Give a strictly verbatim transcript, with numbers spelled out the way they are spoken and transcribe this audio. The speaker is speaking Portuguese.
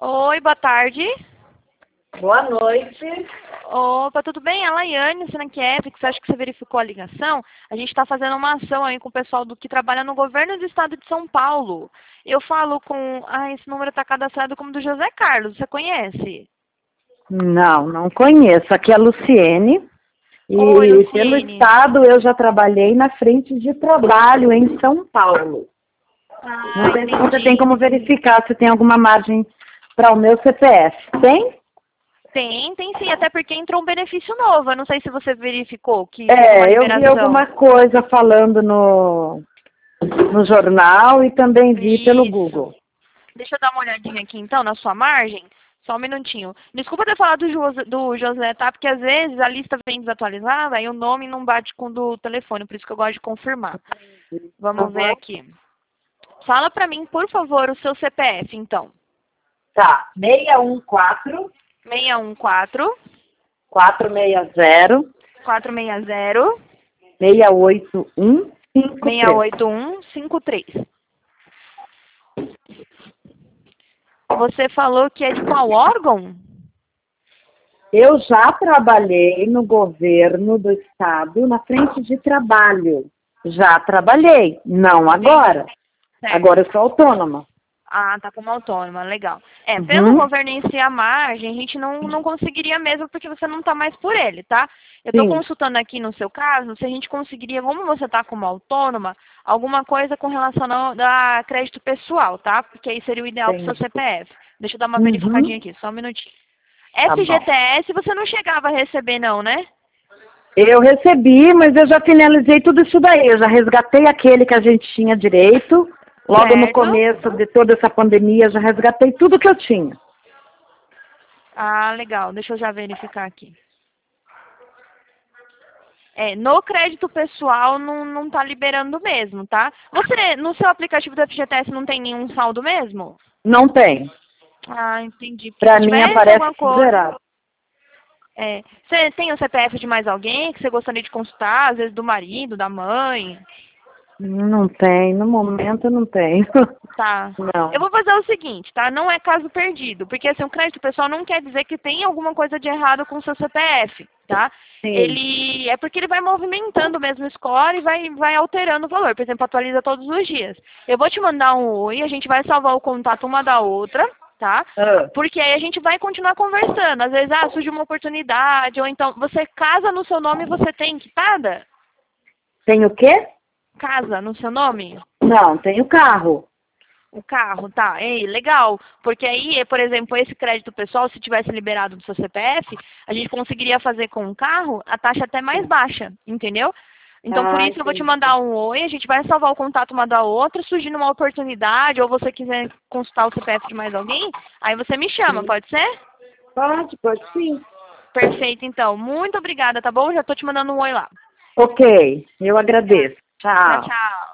Oi, boa tarde. Boa noite. Opa, tudo bem? É a Laiane, você não quer? Porque você acha que você verificou a ligação? A gente está fazendo uma ação aí com o pessoal do que trabalha no governo do estado de São Paulo. Eu falo com... Ah, esse número está cadastrado como do José Carlos, você conhece? Não, não conheço. Aqui é a Luciene. E Oi, pelo Luciene. estado eu já trabalhei na frente de trabalho em São Paulo. Ah, Não sei se você entendi. tem como verificar se tem alguma margem para o meu C P F. Tem? Tem, tem sim, até porque entrou um benefício novo. Eu não sei se você verificou que teve uma É, eu vi liberação. alguma coisa falando no, no jornal e também vi pelo Isso. Google. Deixa eu dar uma olhadinha aqui então na sua margem. Só um minutinho. Desculpa ter falado do, José, do José, tá? Porque às vezes a lista vem desatualizada e o nome não bate com o do telefone, por isso que eu gosto de confirmar. Vamos ver aqui. Fala pra mim, por favor, o seu C P F, então. Tá, seis um quatro, seis um quatro, quatro seis zero, quatro seis zero, seis oito um, cinco seis três. oito um cinco três. Você falou que é de qual órgão? Eu já trabalhei no governo do estado na frente de trabalho. Já trabalhei, não agora. Certo. Agora eu sou autônoma. Ah, tá como autônoma, legal. É, Uhum. pelo governo em si, a margem, a gente não, não conseguiria mesmo, porque você não tá mais por ele, tá? Eu tô Sim. consultando aqui no seu caso, se a gente conseguiria, como você tá como autônoma, alguma coisa com relação ao a crédito pessoal, tá? Porque aí seria o ideal pro seu Entendi. C P F. Deixa eu dar uma Uhum. verificadinha aqui, só um minutinho. Tá F G T bom. S você não chegava a receber não, né? Eu recebi, mas eu já finalizei tudo isso daí. Eu já resgatei aquele que a gente tinha direito. Logo no Certo. começo de toda essa pandemia, já resgatei tudo que eu tinha. Ah, legal. Deixa eu já verificar aqui. É, no crédito pessoal não, não tá liberando mesmo, tá? Você, no seu aplicativo do F G T S não tem nenhum saldo mesmo? Não tem. Ah, entendi. Porque Para se mim tivesse aparece alguma coisa... zerado. É, você tem o C P F de mais alguém que você gostaria de consultar? Às vezes do marido, da mãe? Não tem, no momento não tem. Tá. Não. Eu vou fazer o seguinte, tá? Não é caso perdido, porque assim, o crédito pessoal não quer dizer que tem alguma coisa de errado com o seu C P F, tá? Sim. Ele é porque ele vai movimentando mesmo o score e vai, vai alterando o valor. Por exemplo, atualiza todos os dias. Eu vou te mandar um oi, a gente vai salvar o contato uma da outra, tá? Ah. Porque aí a gente vai continuar conversando. Às vezes, ah, surge uma oportunidade, ou então você casa no seu nome e você tem quitada? Tem o quê? Casa no seu nome? Não, tem o carro. O carro, tá. Ei, legal. Porque aí, por exemplo, esse crédito pessoal, se tivesse liberado do seu C P F, a gente conseguiria fazer com o carro a taxa até mais baixa, entendeu? Então, por Ah, isso eu vou te entendi. mandar um oi, a gente vai salvar o contato uma da outra, surgindo uma oportunidade, ou você quiser consultar o C P F de mais alguém, aí você me chama, Sim. pode ser? Pode, pode sim. Perfeito, então. Muito obrigada, tá bom? Já tô te mandando um oi lá. Ok, eu agradeço. Tchau, Tchau. tchau.